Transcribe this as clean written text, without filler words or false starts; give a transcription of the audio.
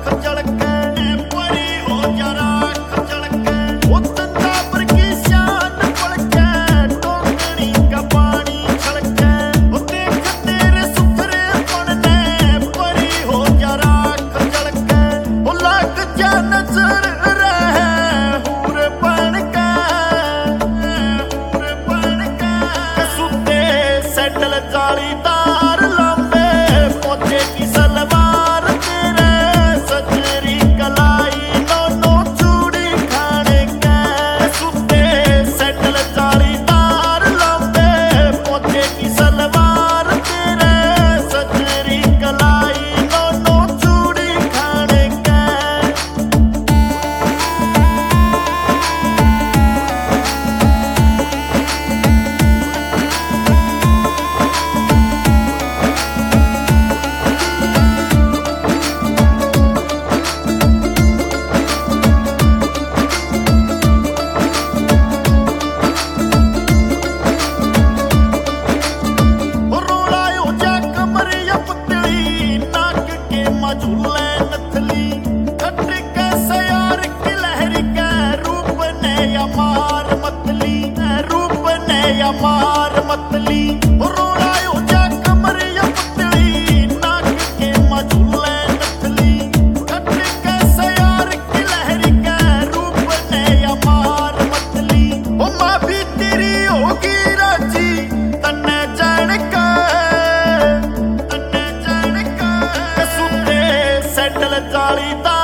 खचल के परी हो जरा खचल के वो तंदा पर की शान पड़ के टोकरी का पानी छलके वो देख तेरे सुथरे पड़ने परी हो जरा खचल के वो लाग जा नजर रहे हूर बन के सुते सैंडल जालीदार लंबे पौधे की सलवार तेरे सजरी कलाई दोनों चूड़ी खाने के सुते सैंडल जालीदार लंबे पौधे की सलवार तेरे सजरी कलाई दोनों चूड़ी खाने के झूले नथली खट के सयार की लहरी के रूप ने अमार मतली रूप ने अमार मतली रोड़ा हो जा कमर या पतली नाक के मझूले नथली खट के सयार की लहरी के रूप ने अमार मतली ओ मां भी तेरी होगी राजी तन्ने जान का सैंडल जालीदार